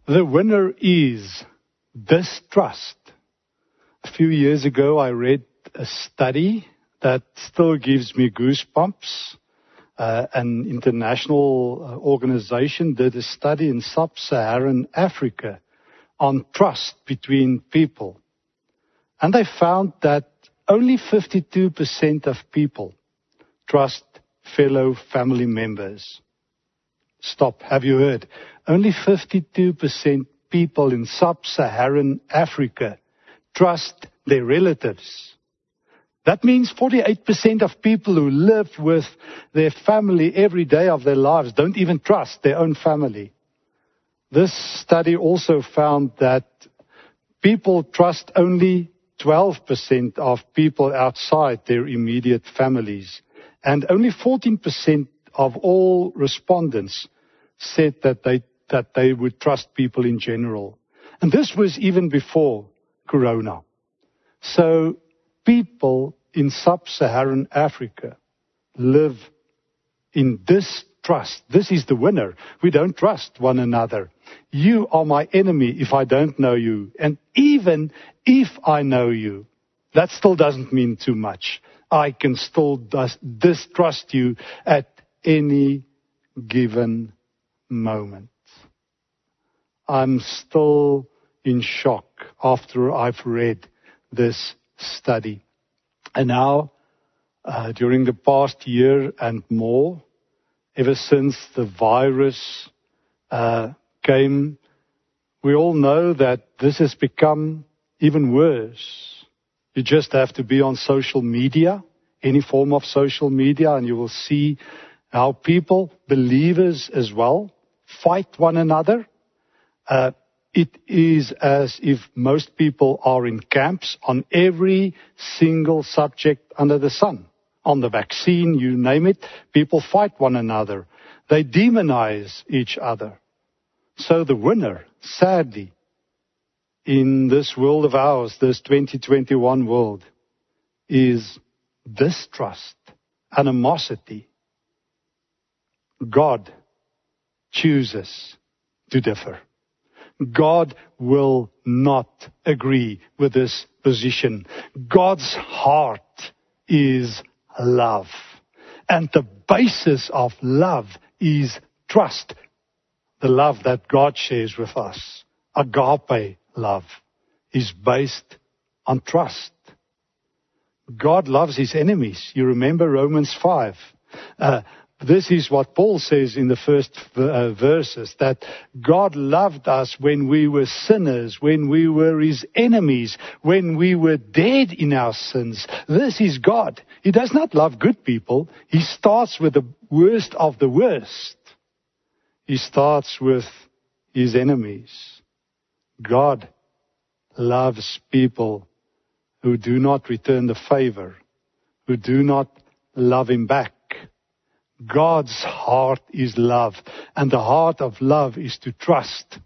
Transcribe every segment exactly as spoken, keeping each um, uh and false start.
The winner is distrust. A few years ago, I read a study that still gives me goosebumps. Uh, an international uh, organization did a study in sub-Saharan Africa on trust between people. And they found that only fifty-two percent of people trust fellow family members. Stop, have you heard? Only fifty-two percent people in sub-Saharan Africa trust their relatives. That means forty-eight percent of people who live with their family every day of their lives don't even trust their own family. This study also found that people trust only twelve percent of people outside their immediate families. And only fourteen percent of all respondents said that they, that they would trust people in general. And this was even before Corona. So people in sub-Saharan Africa live in distrust. This is the winner. We don't trust one another. You are my enemy if I don't know you. And even if I know you, that still doesn't mean too much. I can still dis- distrust you at any given moment. I'm still in shock after I've read this study. And now, uh, during the past year and more, ever since the virus uh, came, we all know that this has become even worse. You just have to be on social media, any form of social media, and you will see how people, believers as well, fight one another. Uh, it is as if most people are in camps on every single subject under the sun. On the vaccine, you name it, people fight one another. They demonize each other. So the winner, sadly, in this world of ours, this twenty twenty-one world, is distrust, animosity. God chooses to differ. God will not agree with this position. God's heart is love. And the basis of love is trust. The love that God shares with us, agape love, is based on trust. God loves his enemies. You remember Romans five. Uh, This is what Paul says in the first uh, verses, that God loved us when we were sinners, when we were his enemies, when we were dead in our sins. This is God. He does not love good people. He starts with the worst of the worst. He starts with his enemies. God loves people who do not return the favor, who do not love him back. God's heart is love, and the heart of love is to trust.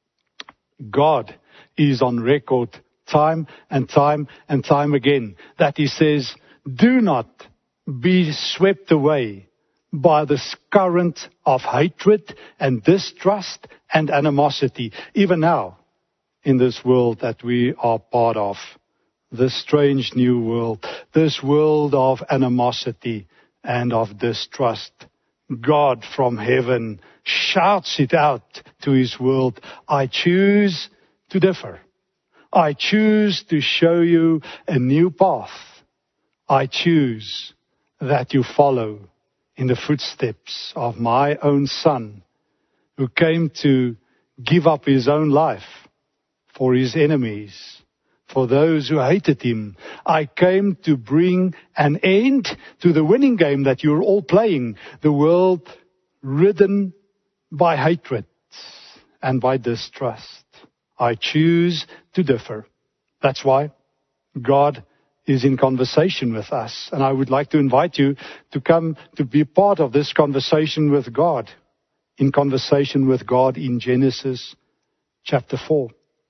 God is on record time and time and time again that he says, do not be swept away by this current of hatred and distrust and animosity. Even now, in this world that we are part of, this strange new world, this world of animosity and of distrust, God from heaven shouts it out to his world. I choose to differ. I choose to show you a new path. I choose that you follow in the footsteps of my own Son, who came to give up his own life for his enemies, for those who hated him. I came to bring an end to the winning game that you're all playing, the world ridden by hatred and by distrust. I choose to differ. That's why God is in conversation with us. And I would like to invite you to come to be part of this conversation with God, in conversation with God in Genesis chapter four.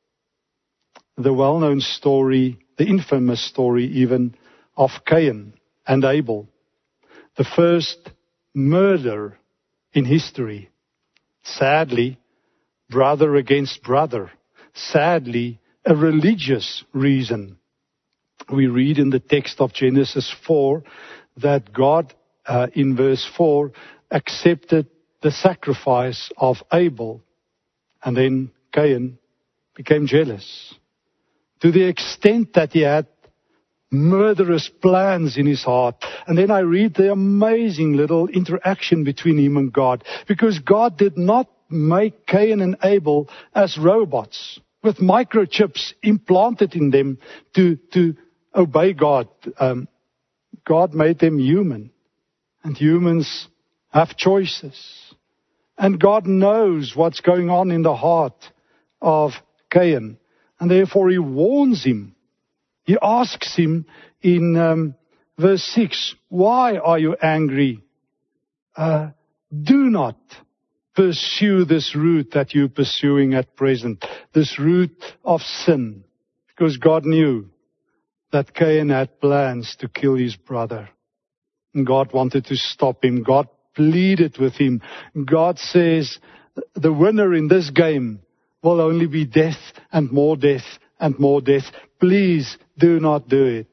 The well-known story, the infamous story even, of Cain and Abel, the first murder in history. Sadly, brother against brother. Sadly, a religious reason. We read in the text of Genesis four that God, uh, in verse four, accepted the sacrifice of Abel. And then Cain became jealous to the extent that he had murderous plans in his heart. And then I read the amazing little interaction between him and God, because God did not make Cain and Abel as robots with microchips implanted in them to, to obey God. Um, God made them human, and humans have choices. And God knows what's going on in the heart of Cain, and therefore he warns him. He asks him in um, verse six, why are you angry? Uh, do not pursue this route that you're pursuing at present, this route of sin, because God knew that Cain had plans to kill his brother. And God wanted to stop him. God pleaded with him. God says, the winner in this game will only be death and more death and more death. Please do not do it.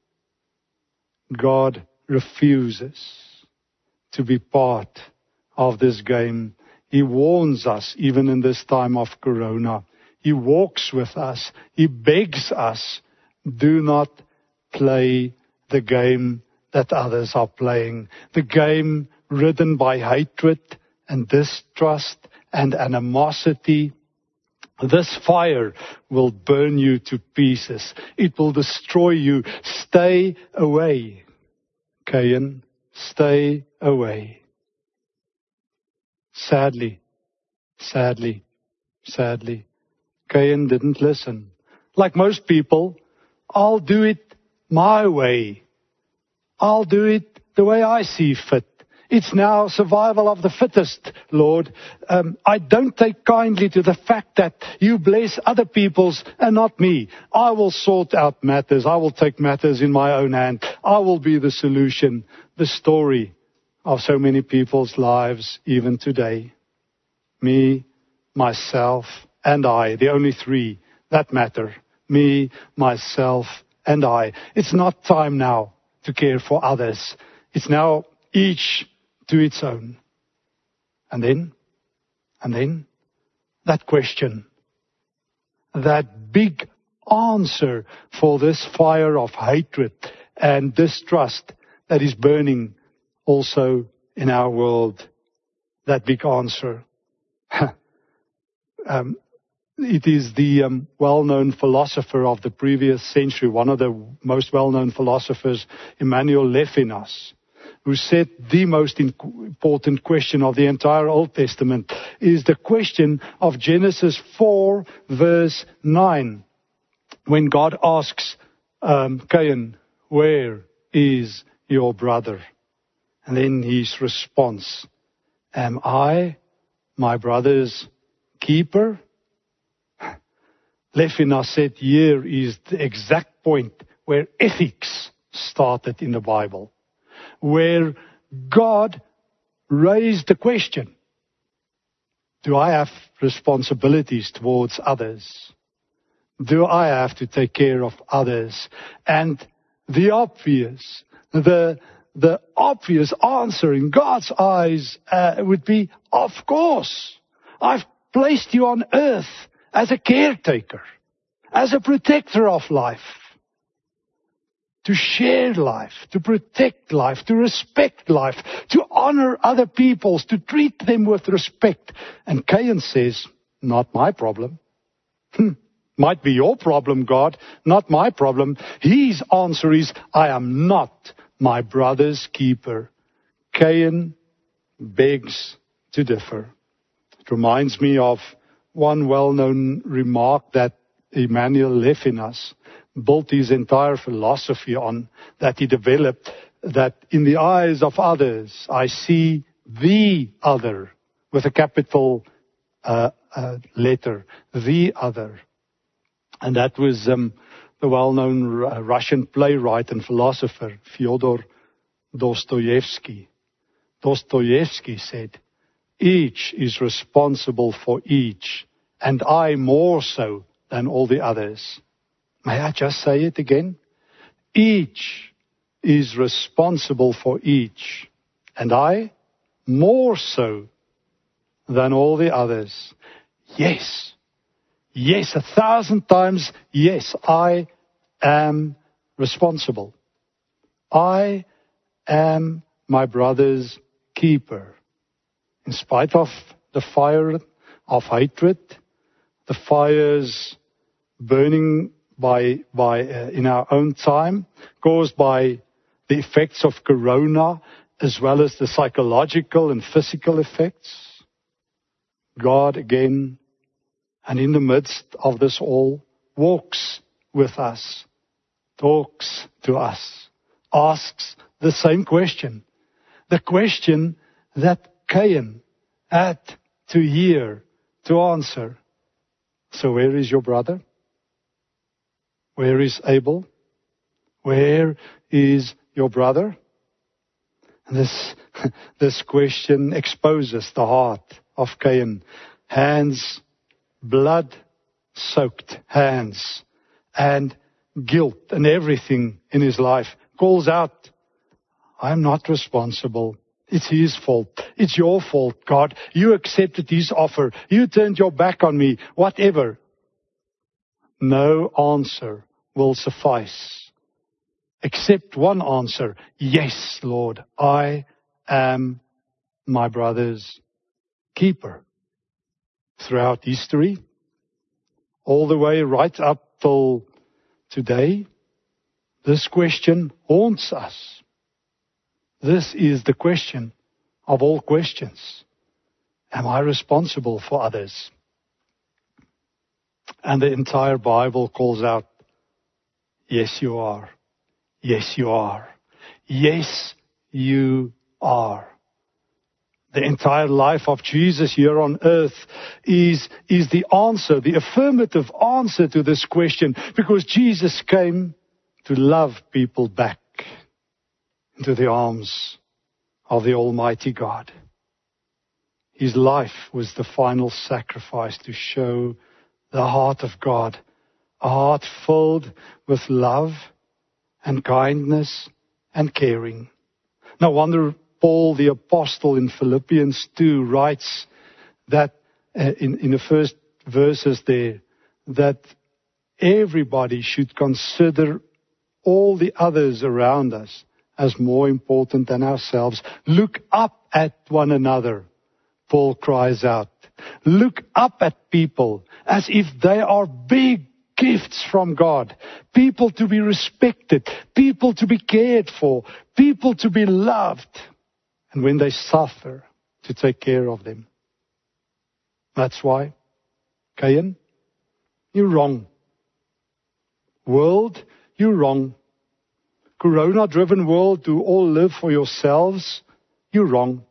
God refuses to be part of this game. He warns us even in this time of Corona. He walks with us. He begs us, do not play the game that others are playing. The game ridden by hatred and distrust and animosity. This fire will burn you to pieces. It will destroy you. Stay away, Cain. Stay away. Sadly, sadly, sadly, Cain didn't listen. Like most people, I'll do it my way. I'll do it the way I see fit. It's now survival of the fittest, Lord. Um, I don't take kindly to the fact that you bless other people's and not me. I will sort out matters. I will take matters in my own hand. I will be the solution. The story of so many people's lives even today. Me, myself, and I, the only three that matter. Me, myself, and I. It's not time now to care for others. It's now each to its own. And then, and then, that question, that big answer for this fire of hatred and distrust that is burning also in our world, that big answer. um, it is the um, well-known philosopher of the previous century, one of the most well-known philosophers, Emmanuel Levinas, who said the most important question of the entire Old Testament is the question of Genesis four, verse nine, when God asks um, Cain, where is your brother? And then his response, am I my brother's keeper? Levinas said here is the exact point where ethics started in the Bible, where God raised the question, do I have responsibilities towards others? Do I have to take care of others? And the obvious, the, the obvious answer in God's eyes uh, would be, of course, I've placed you on earth as a caretaker, as a protector of life. To share life, to protect life, to respect life, to honor other peoples, to treat them with respect. And Cain says, not my problem. Might be your problem, God, not my problem. His answer is, I am not my brother's keeper. Cain begs to differ. It reminds me of one well-known remark that Emmanuel Levinas built his entire philosophy on, that he developed, that in the eyes of others, I see the other, with a capital uh, uh, letter, the other. And that was um, the well-known R- Russian playwright and philosopher, Fyodor Dostoevsky. Dostoevsky said, each is responsible for each, and I more so than all the others. May I just say it again? Each is responsible for each, and I more so than all the others. Yes, yes, a thousand times yes, I am responsible. I am my brother's keeper. In spite of the fire of hatred, the fires burning by, by uh, in our own time, caused by the effects of corona, as well as the psychological and physical effects, God again, and in the midst of this all, walks with us, talks to us, asks the same question. The question that Cain had to hear, to answer. So where is your brother? Where is Abel? Where is your brother? And this, this question exposes the heart of Cain. Hands, blood-soaked hands, and guilt and everything in his life. Calls out, I'm not responsible. It's his fault. It's your fault, God. You accepted his offer. You turned your back on me. Whatever. No answer will suffice. Except one answer. Yes, Lord, I am my brother's keeper. Throughout history, all the way right up till today, this question haunts us. This is the question of all questions. Am I responsible for others? And the entire Bible calls out, yes, you are. Yes, you are. Yes, you are. The entire life of Jesus here on earth is, is the answer, the affirmative answer to this question, because Jesus came to love people back into the arms of the Almighty God. His life was the final sacrifice to show the heart of God, a heart filled with love and kindness and caring. No wonder Paul the Apostle in Philippians two writes that uh, in, in the first verses there, that everybody should consider all the others around us as more important than ourselves. Look up at one another, Paul cries out. Look up at people as if they are big gifts from God. People to be respected, people to be cared for, people to be loved. And when they suffer, to take care of them. That's why, Cain, you're wrong. World, you're wrong. Corona-driven world, to all live for yourselves, you're wrong.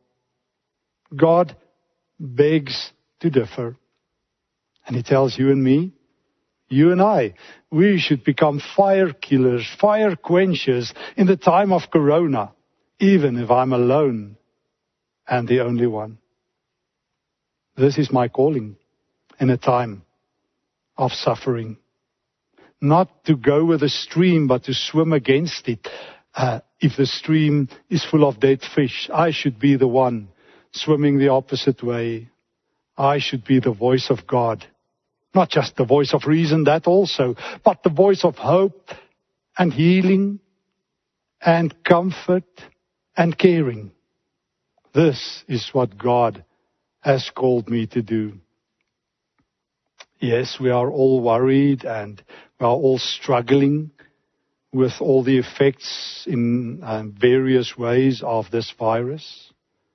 God begs to differ. And he tells you and me, you and I, we should become fire killers, fire quenchers in the time of Corona, even if I'm alone and the only one. This is my calling in a time of suffering. Not to go with the stream, but to swim against it. Uh, if the stream is full of dead fish, I should be the one swimming the opposite way. I should be the voice of God. Not just the voice of reason, that also, but the voice of hope and healing and comfort and caring. This is what God has called me to do. Yes, we are all worried and we are all struggling with all the effects in um, various ways of this virus.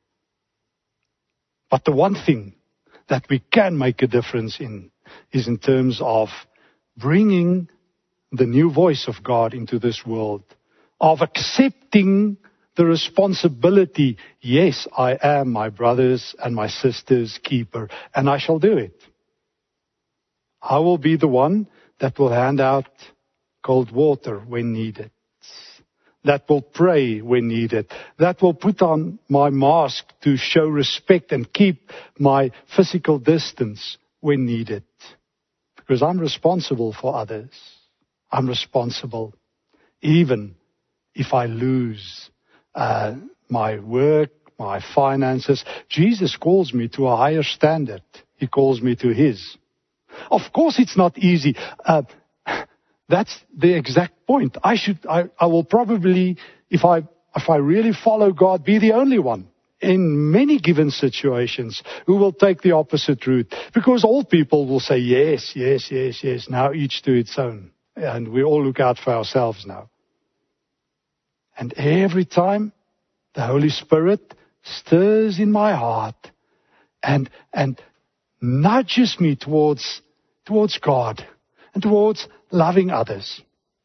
But the one thing that we can make a difference in is in terms of bringing the new voice of God into this world, of accepting the responsibility. Yes, I am my brother's and my sister's keeper, and I shall do it. I will be the one that will hand out cold water when needed, that will pray when needed, that will put on my mask to show respect and keep my physical distance when needed. Because I'm responsible for others. I'm responsible. Even if I lose uh, my work, my finances, Jesus calls me to a higher standard. He calls me to His. Of course it's not easy. Uh, that's the exact point. I should, I, I will probably, if I, if I really follow God, be the only one in many given situations who will take the opposite route. Because all people will say, yes, yes, yes, yes, now each to its own. And we all look out for ourselves now. And every time the Holy Spirit stirs in my heart and, and nudges me towards, towards God and towards loving others.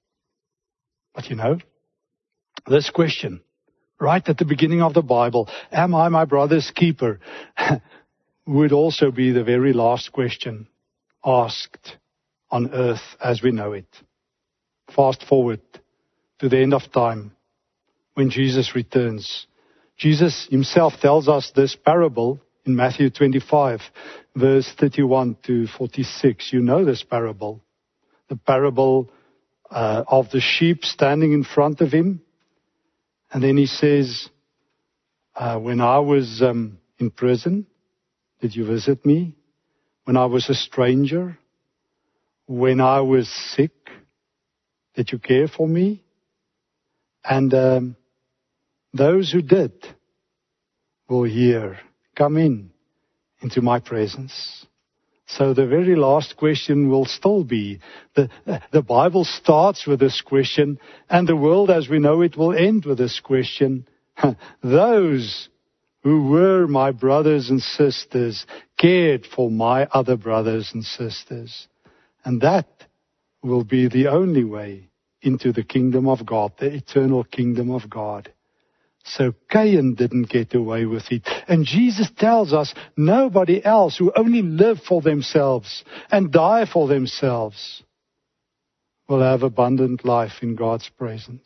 But you know, this question, right at the beginning of the Bible, am I my brother's keeper, would also be the very last question asked on earth as we know it. Fast forward to the end of time when Jesus returns. Jesus Himself tells us this parable in Matthew twenty-five, verse thirty-one to forty-six. You know this parable. The parable uh, of the sheep standing in front of Him. And then He says, uh, when I was um, in prison, did you visit me? When I was a stranger? When I was sick, did you care for me? And um, those who did will hear, come in into my presence. So the very last question will still be, the, the Bible starts with this question, and the world as we know it will end with this question. Those who were my brothers and sisters cared for my other brothers and sisters. And that will be the only way into the kingdom of God, the eternal kingdom of God. So Cain didn't get away with it. And Jesus tells us nobody else who only live for themselves and die for themselves will have abundant life in God's presence.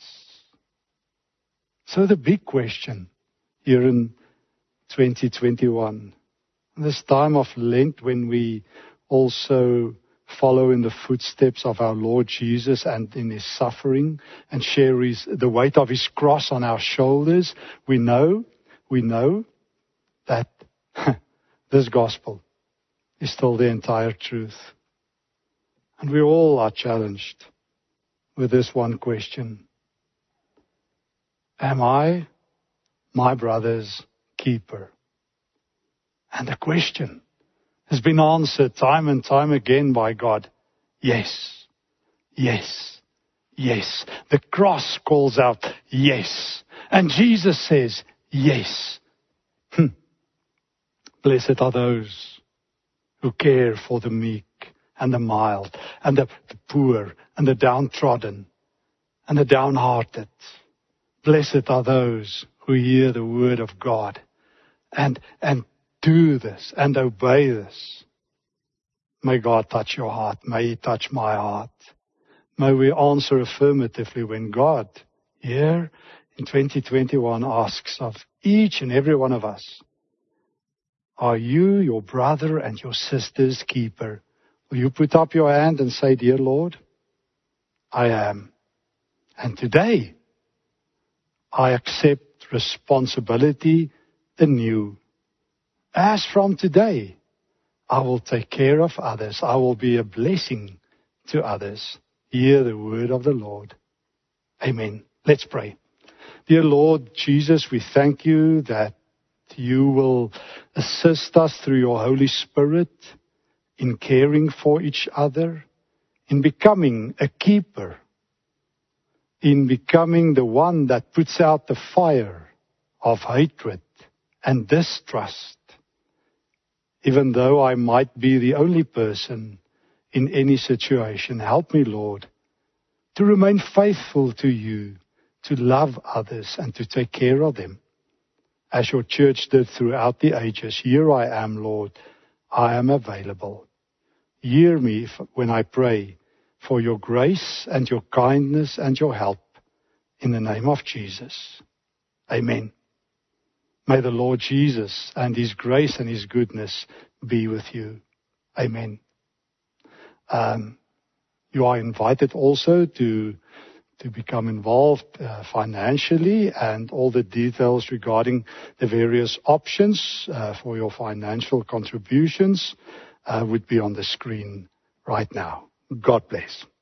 So the big question here in twenty twenty-one, this time of Lent when we also follow in the footsteps of our Lord Jesus and in His suffering and share his, the weight of His cross on our shoulders, we know, we know that this gospel is still the entire truth. And we all are challenged with this one question. Am I my brother's keeper? And the question has been answered time and time again by God. Yes, yes, yes. The cross calls out, yes. And Jesus says, yes. Hm. Blessed are those who care for the meek and the mild and the, the poor and the downtrodden and the downhearted. Blessed are those who hear the word of God and, and do this and obey this. May God touch your heart. May He touch my heart. May we answer affirmatively when God here in twenty twenty-one asks of each and every one of us, are you your brother and your sister's keeper? Will you put up your hand and say, dear Lord, I am. And today, I accept responsibility anew. As from today, I will take care of others. I will be a blessing to others. Hear the word of the Lord. Amen. Let's pray. Dear Lord Jesus, we thank You that You will assist us through Your Holy Spirit in caring for each other, in becoming a keeper, in becoming the one that puts out the fire of hatred and distrust. Even though I might be the only person in any situation, help me, Lord, to remain faithful to You, to love others and to take care of them. As Your church did throughout the ages, here I am, Lord, I am available. Hear me if, when I pray for Your grace and Your kindness and Your help in the name of Jesus. Amen. May the Lord Jesus and His grace and His goodness be with you. Amen. Um, you are invited also to to become involved uh, financially, and all the details regarding the various options uh, for your financial contributions uh, would be on the screen right now. God bless.